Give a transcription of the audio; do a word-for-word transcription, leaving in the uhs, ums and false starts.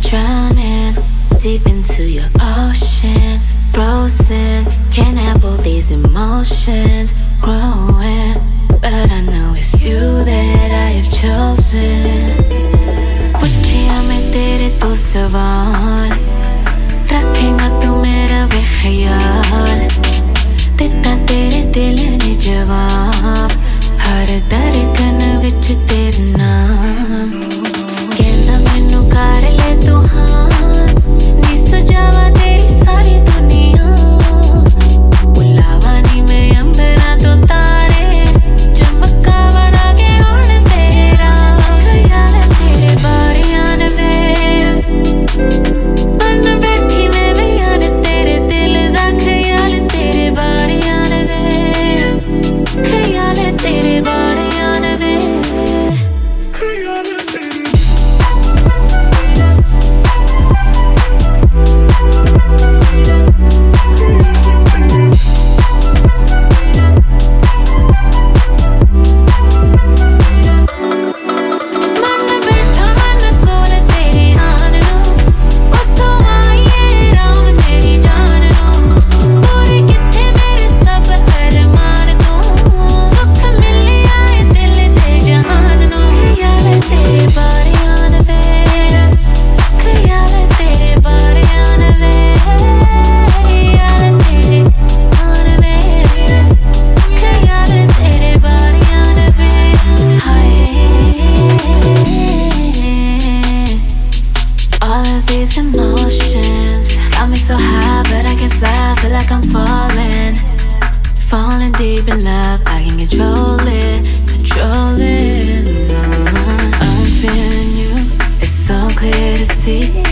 drowning deep into your ocean, frozen, can't handle these emotions growing, but I know it's you that I have chosen. पूछिया मैं तेरे तो सवाल, रखेगा तू मेरा वे ख्याल, देता तेरे दिल ने जवाब, हर धड़कन विच तेरा नाम. कहना मैनू कर ले तू हाँ, नी सजावा तेरी सारी दुनिया, बुलावा नी मैं अंबरा तो तारे, चमकावा लागे हुण तेरा ख्याल तेरे बारियां ने वे, बन बैठी मैं वे यार तेरे दिल दा ख्याल तेरे बारियां ने वे, ख्याल तेरे बारियां ने वे. Emotions got me so high, but I can fly. Feel like I'm falling, falling deep in love. I can control it, control it. No, I'm feeling you. It's so clear to see.